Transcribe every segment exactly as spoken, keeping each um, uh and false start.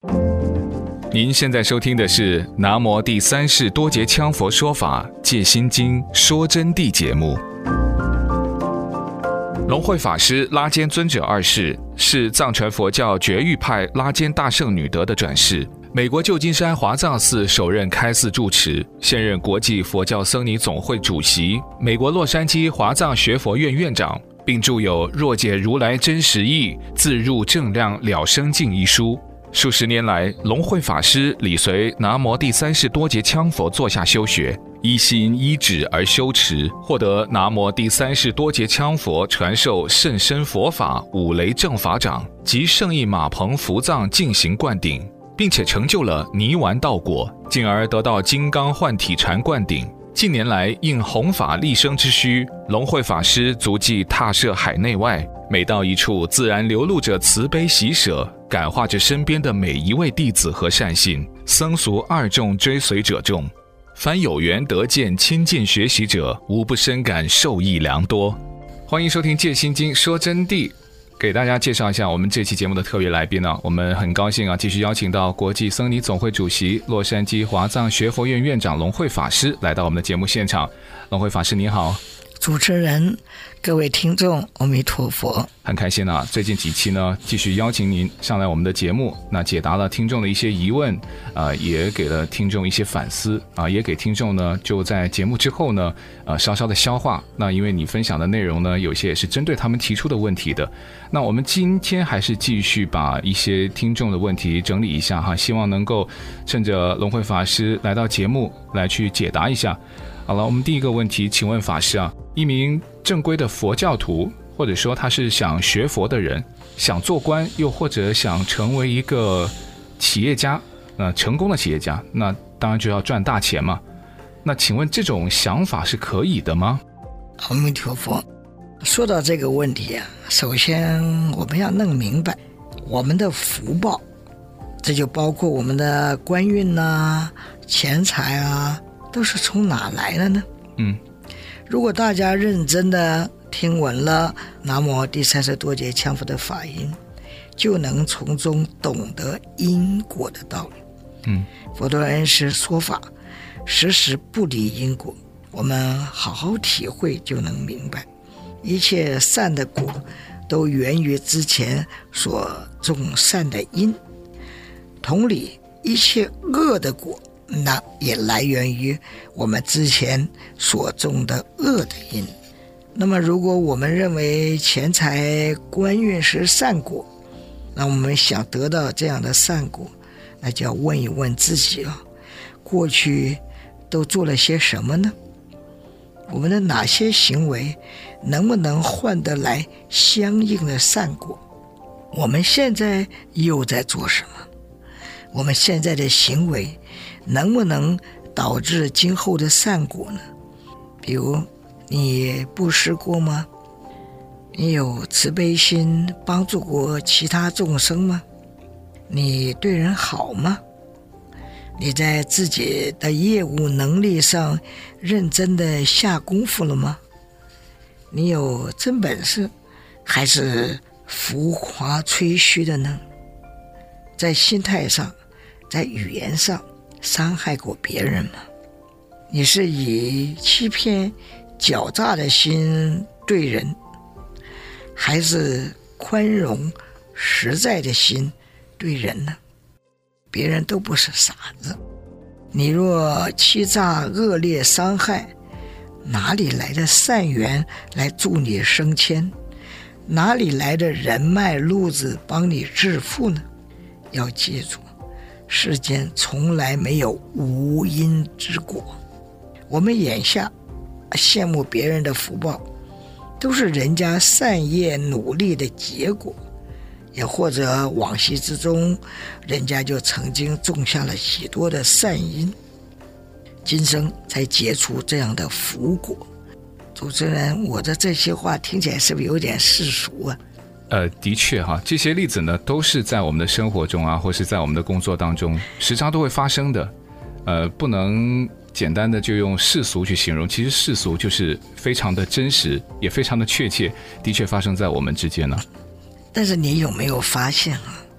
您现在收听的是南无第三世多杰羌佛说法戒心经说真谛节目。龙慧法师拉坚尊者二世是藏传佛教觉域派拉坚大圣女德的转世，美国旧金山华藏寺首任开寺住持，现任国际佛教僧尼总会主席，美国洛杉矶华藏学佛院院长，并著有《若解如来真实义，自入正量了生境》一书。数十年来，龙慧法师理随南无第三世多杰羌佛座下修学，依心依止而修持，获得南无第三世多杰羌佛传授甚深佛法五雷正法掌及圣意马棚伏藏净行灌顶，并且成就了泥丸道果，进而得到金刚幻体禅灌顶。近年来应弘法立生之需，龙慧法师足迹踏涉海内外，每到一处自然流露着慈悲喜舍，感化着身边的每一位弟子和善信，僧俗二众追随者众。凡有缘得见亲近学习者，无不深感受益良多。欢迎收听戒心经说真谛，给大家介绍一下我们这期节目的特别来宾呢，我们很高兴啊，继续邀请到国际僧尼总会主席、洛杉矶华藏学佛院院长龙慧法师来到我们的节目现场。龙慧法师您好。 主持人，各位听众，阿弥陀佛。 很开心啊，最近几期呢，继续邀请您上来我们的节目，那解答了听众的一些疑问，呃，也给了听众一些反思啊、呃，也给听众呢就在节目之后呢，呃，稍稍的消化。那因为你分享的内容呢，有些也是针对他们提出的问题的。那我们今天还是继续把一些听众的问题整理一下哈，希望能够趁着龙慧法师来到节目来去解答一下。好了，我们第一个问题，请问法师啊，一名正规的佛教徒，或者说他是想学佛的人，想做官，又或者想成为一个企业家，呃，成功的企业家，那当然就要赚大钱嘛。那请问这种想法是可以的吗？ 阿弥陀佛。说到这个问题啊，首先我们要弄明白，我们的福报，这就包括我们的官运啊、钱财啊，都是从哪来的呢？嗯，如果大家认真的听闻了南无第三世多杰羌佛的法音，就能从中懂得因果的道理。嗯，佛陀恩师说法，时时不离因果，我们好好体会就能明白，一切善的果都源于之前所种善的因，同理，一切恶的果那也来源于我们之前所种的恶的因。那么如果我们认为钱财官运是善果，那我们想得到这样的善果，那就要问一问自己啊，过去都做了些什么呢？我们的哪些行为能不能换得来相应的善果？我们现在又在做什么？我们现在的行为能不能导致今后的善果呢？比如你布施过吗？你有慈悲心帮助过其他众生吗？你对人好吗？你在自己的业务能力上认真的下功夫了吗？你有真本事还是浮华吹嘘的呢？在心态上，在语言上伤害过别人吗？你是以欺骗狡诈的心对人，还是宽容实在的心对人呢？别人都不是傻子，你若欺诈恶劣伤害，哪里来的善缘来助你升迁？哪里来的人脉路子帮你致富呢？要记住，世间从来没有无因之果。我们眼下羡慕别人的福报，都是人家善业努力的结果，也或者往昔之中人家就曾经种下了许多的善因，今生才结出这样的福果。主持人，我的这些话听起来是不是有点世俗啊？ 呃，的确哈，这些例子呢，都是在我们的生活中啊，或是在我们的工作当中，时常都会发生的。呃，不能简单的就用世俗去形容，其实世俗就是非常的真实，也非常的确切，的确发生在我们之间呢。 但是你有没有发现啊，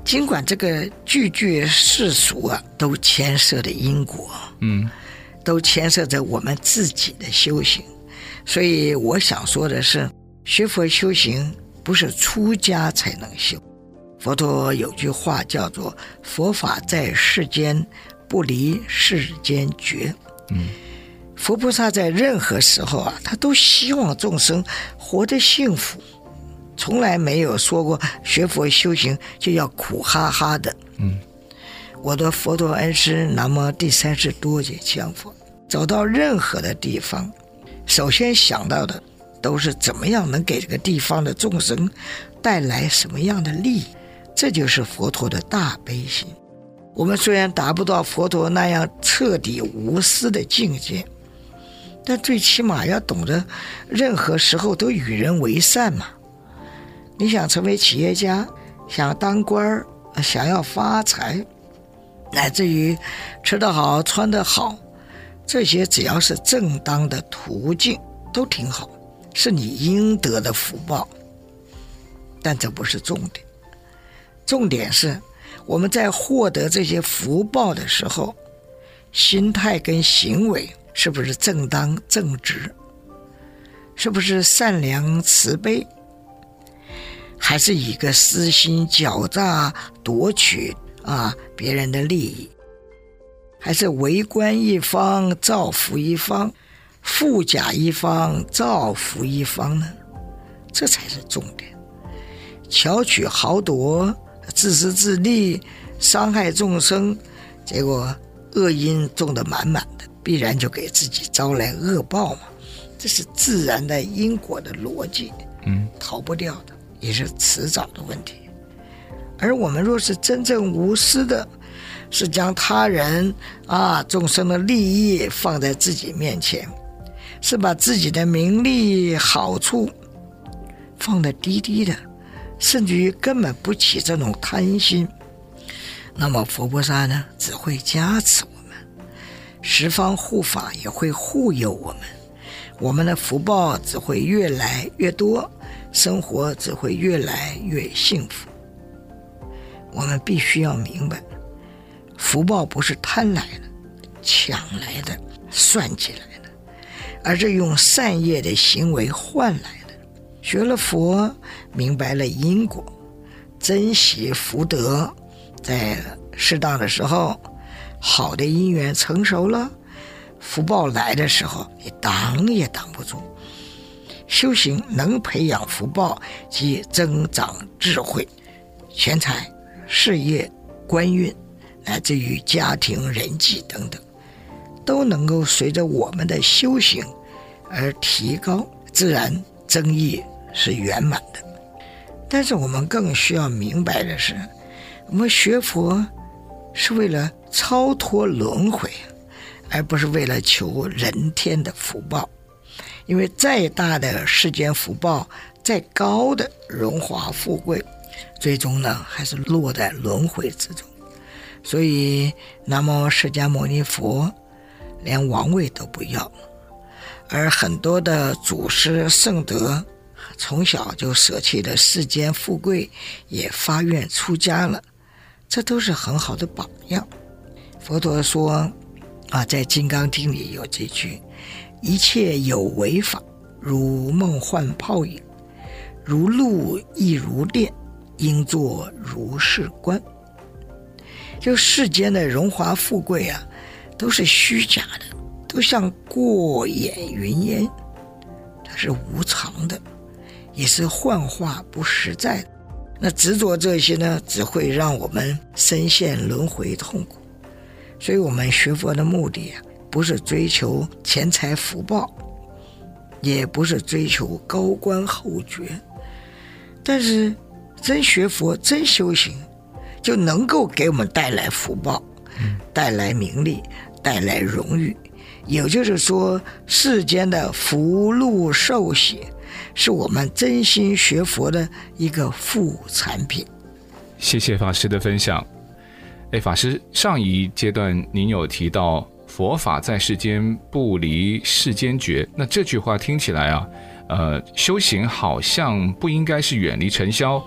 尽管这个句句世俗啊，都牵涉的因果， 嗯， 都牵涉着我们自己的修行。所以我想说的是，学佛修行不是出家才能修。佛陀有句话叫做佛法在世间，不离世间觉。 嗯， 佛菩萨在任何时候啊，他都希望众生活得幸福，从来没有说过学佛修行就要苦哈哈的。 嗯， 我的佛陀恩师南无第三世多杰羌佛，走到任何的地方，首先想到的都是怎么样能给这个地方的众生带来什么样的利益。这就是佛陀的大悲心。我们虽然达不到佛陀那样彻底无私的境界，但最起码要懂得任何时候都与人为善嘛。你想成为企业家，想当官，想要发财，乃至于吃得好穿得好，这些只要是正当的途径都挺好，是你应得的福报。但这不是重点，重点是我们在获得这些福报的时候，心态跟行为是不是正当正直，是不是善良慈悲，还是以一个私心狡诈夺取啊别人的利益，还是为官一方造福一方，富甲一方造福一方呢？这才是重点。巧取豪夺，自私自利，伤害众生，结果恶因种得满满的，必然就给自己招来恶报嘛。这是自然的因果的逻辑， 嗯， 逃不掉的，也是迟早的问题。而我们若是真正无私的，是将他人啊众生的利益放在自己面前，是把自己的名利好处放得低低的，甚至于根本不起这种贪心，那么佛菩萨呢，只会加持我们，十方护法也会护佑我们，我们的福报只会越来越多，生活只会越来越幸福。我们必须要明白，福报不是贪来的、抢来的、算计来的，而是用善业的行为换来的。学了佛，明白了因果，珍惜福德，在适当的时候，好的因缘成熟了，福报来的时候，你挡也挡不住。修行能培养福报及增长智慧，钱财、事业、官运，乃至于家庭、人际等等，都能够随着我们的修行而提高，自然增益是圆满的。但是我们更需要明白的是，我们学佛是为了超脱轮回，而不是为了求人天的福报。因为再大的世间福报，再高的荣华富贵，最终呢还是落在轮回之中。所以南无释迦牟尼佛连王位都不要，而很多的祖师圣德从小就舍弃了世间富贵，也发愿出家了，这都是很好的榜样。佛陀说啊，在《金刚经》里有这句：一切有为法，如梦幻泡影，如露亦如电，应作如是观。就世间的荣华富贵啊，都是虚假的，都像过眼云烟，它是无常的，也是幻化不实在的。那执着这些呢，只会让我们深陷轮回痛苦。所以我们学佛的目的啊，不是追求钱财福报，也不是追求高官厚爵，但是真学佛真修行，就能够给我们带来福报，带来名利，带来荣誉。也就是说，世间的福禄寿喜，是我们真心学佛的一个副产品。 谢谢法师的分享。哎，法师，上一阶段您有提到佛法在世间不离世间觉，那这句话听起来啊，呃，修行好像不应该是远离尘嚣，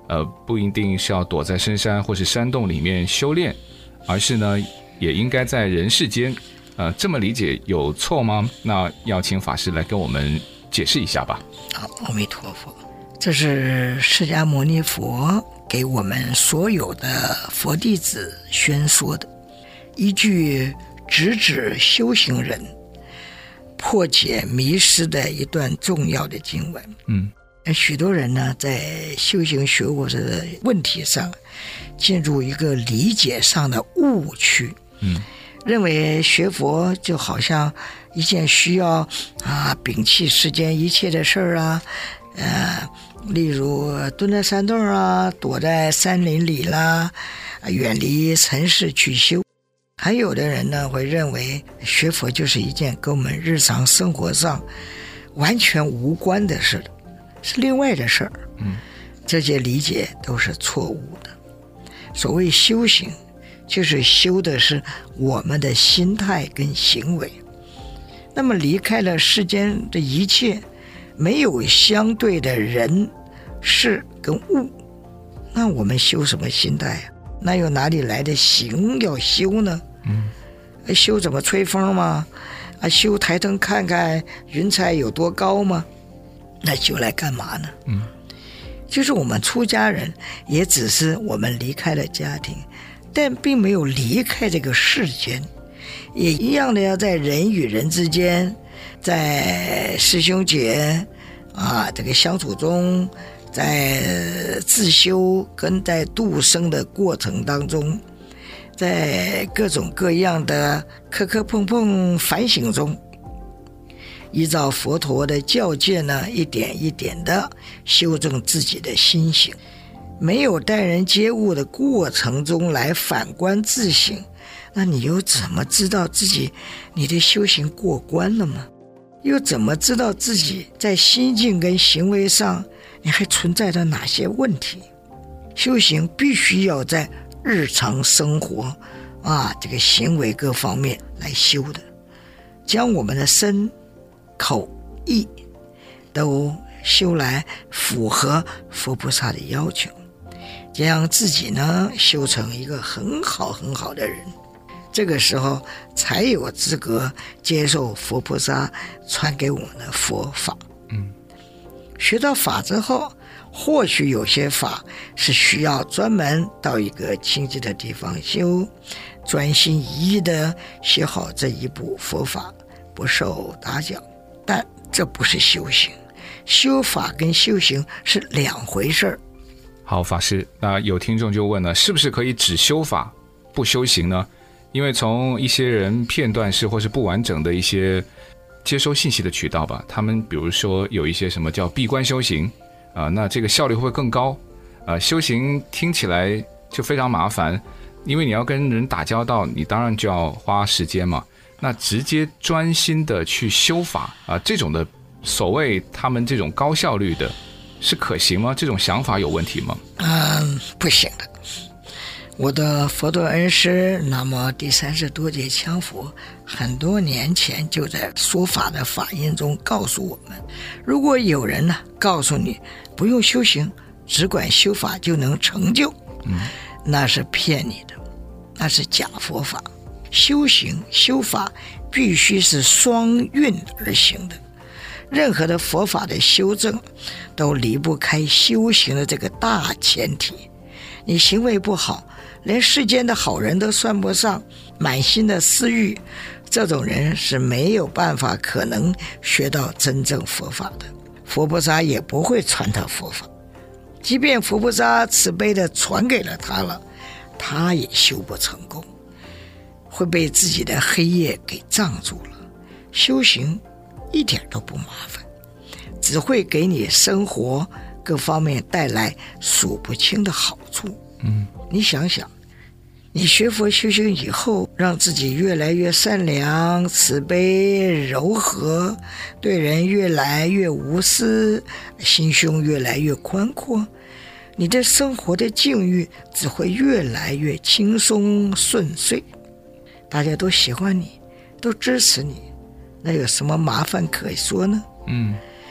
呃，不一定是要躲在深山或是山洞里面修炼，而是呢，也应该在人世间。呃，这么理解有错吗？那要请法师来跟我们解释一下吧。 好，阿弥陀佛。这是释迦牟尼佛给我们所有的佛弟子宣说的一句直指修行人破解迷失的一段重要的经文。 嗯， 许多人呢在修行学佛的问题上进入一个理解上的误区。 嗯， 认为学佛就好像一件需要啊摒弃世间一切的事儿啊，呃，例如蹲在山洞啊，躲在山林里啦，远离尘世去修。还有的人呢会认为学佛就是一件跟我们日常生活上完全无关的事，是另外的事儿。 嗯， 这些理解都是错误的。所谓修行，就是修的是我们的心态跟行为。那么离开了世间的一切，没有相对的人事跟物，那我们修什么心态啊？那又哪里来的行要修呢？ 嗯， 修怎么吹风吗？啊，修抬头看看云彩有多高吗？那修来干嘛呢？ 嗯， 就是我们出家人，也只是我们离开了家庭，但并没有离开这个世间，也一样的要在人与人之间，在师兄姐啊这个相处中，在自修跟在度生的过程当中，在各种各样的磕磕碰碰反省中，依照佛陀的教诫呢，一点一点的修正自己的心性。没有待人接物的过程中来反观自省，那你又怎么知道自己你的修行过关了吗？又怎么知道自己在心境跟行为上你还存在着哪些问题？修行必须要在日常生活啊这个行为各方面来修的，将我们的身口意都修来符合佛菩萨的要求，将自己呢修成一个很好很好的人，这个时候才有资格接受佛菩萨传给我们的佛法。 嗯， 学到法之后，或许有些法是需要专门到一个清净的地方修，专心一意的学好这一部佛法，不受打搅。但这不是修行，修法跟修行是两回事儿。 好，法师，那有听众就问了，是不是可以只修法不修行呢？因为从一些人片段式或是不完整的一些接收信息的渠道吧，他们比如说有一些什么叫闭关修行啊、呃，那这个效率会不会更高？呃，修行听起来就非常麻烦，因为你要跟人打交道，你当然就要花时间嘛。那直接专心的去修法啊、呃，这种的所谓他们这种高效率的，是可行吗？这种想法有问题吗？ 嗯，不行的。我的佛陀恩师南无第三十多劫羌佛很多年前就在说法的法音中告诉我们，如果有人呢告诉你不用修行，只管修法就能成就，嗯，那是骗你的，那是假佛法。修行修法必须是双运而行的，任何的佛法的修正都离不开修行的这个大前提。你行为不好，连世间的好人都算不上，满心的私欲，这种人是没有办法可能学到真正佛法的，佛菩萨也不会传他佛法。即便佛菩萨慈悲的传给了他了，他也修不成功，会被自己的黑夜给障住了。修行一点都不麻烦，只会给你生活各方面带来数不清的好处。 嗯， 你想想，你学佛修行以后，让自己越来越善良、慈悲、柔和，对人越来越无私，心胸越来越宽阔，你的生活的境遇只会越来越轻松顺遂，大家都喜欢你，都支持你，那有什么麻烦可说呢？ 嗯，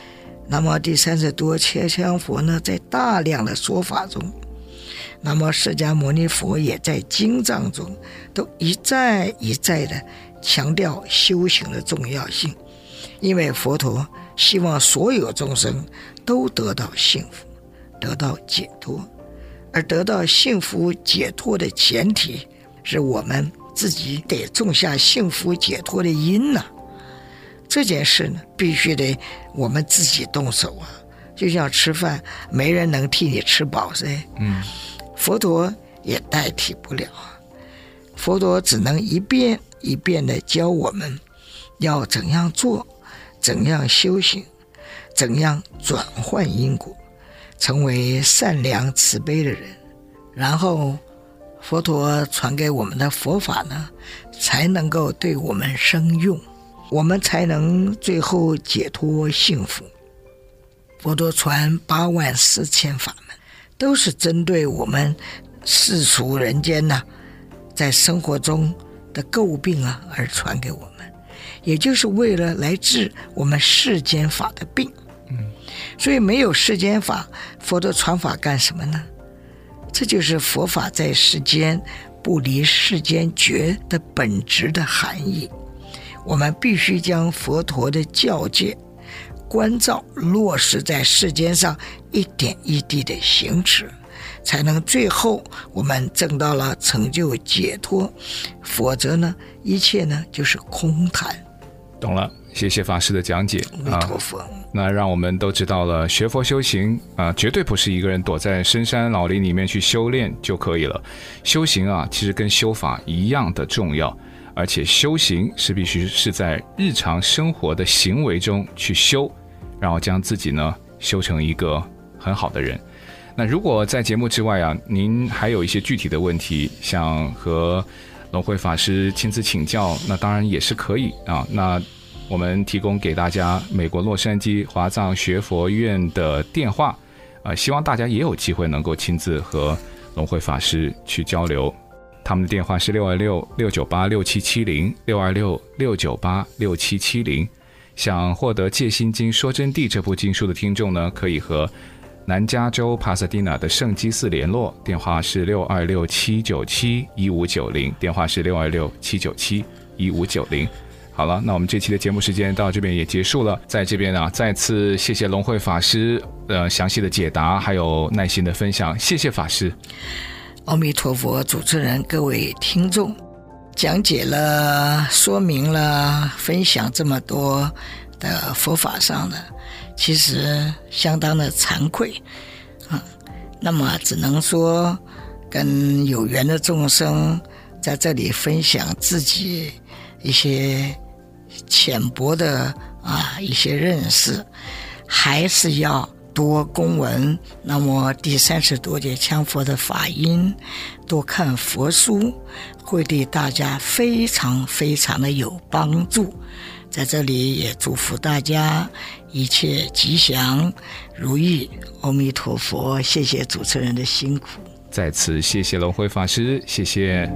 那么第三十多切香佛呢，在大量的说法中，那么释迦牟尼佛也在经藏中都一再一再的强调修行的重要性，因为佛陀希望所有众生都得到幸福，得到解脱，而得到幸福解脱的前提是我们自己得种下幸福解脱的因呐、啊。这件事呢，必须得我们自己动手啊！就像吃饭，没人能替你吃饱噻。 嗯， 佛陀也代替不了啊。佛陀只能一遍一遍地教我们要怎样做，怎样修行，怎样转换因果，成为善良慈悲的人。然后佛陀传给我们的佛法呢，才能够对我们生用，我们才能最后解脱幸福。佛陀传八万四千法门，都是针对我们世俗人间呢、啊，在生活中的诟病啊而传给我们，也就是为了来治我们世间法的病。 嗯， 所以没有世间法，佛陀传法干什么呢？这就是佛法在世间不离世间觉的本质的含义。我们必须将佛陀的教诫关照落实在世间上，一点一滴的行持，才能最后我们证到了成就解脱，否则呢，一切呢就是空谈。 懂了，谢谢法师的讲解。 阿弥陀佛、啊。 那让我们都知道了，学佛修行啊，绝对不是一个人躲在深山老林里面去修炼就可以了。修行啊，其实跟修法一样的重要。而且修行是必须是在日常生活的行为中去修，然后将自己呢修成一个很好的人。那如果在节目之外啊，您还有一些具体的问题想和龙慧法师亲自请教，那当然也是可以啊。那我们提供给大家美国洛杉矶华藏学佛院的电话，呃，希望大家也有机会能够亲自和龙慧法师去交流。他们的电话是六二六六九八六七七零 六二六六九八六七七零。想获得《戒心经说真谛》这部经书的听众呢，可以和南加州帕萨迪纳的圣基寺联络，电话是六二六七九七一五九零，电话是六二六七九七一五九零。好了，那我们这期的节目时间到这边也结束了。在这边啊，再次谢谢龙慧法师呃详细的解答，还有耐心的分享，谢谢法师。 阿弥陀佛，主持人，各位听众，讲解了、说明了、分享这么多的佛法上的，其实相当的惭愧啊。那么只能说，跟有缘的众生在这里分享自己一些浅薄的啊一些认识，还是要多公文，那么第三十多节羌佛的法音，多看佛书，会对大家非常非常的有帮助。在这里也祝福大家一切吉祥如意，阿弥陀佛。谢谢主持人的辛苦， 再次谢谢龙慧法师，谢谢。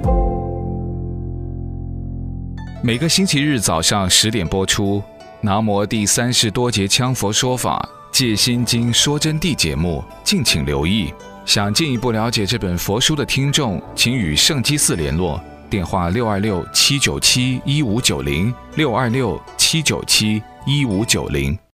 每个星期日早上十点播出南无第三十多节羌佛说法戒心经说真谛节目，敬请留意。想进一步了解这本佛书的听众，请与圣基寺联络，电话六二六七九七一五九零 六二六七九七一五九零。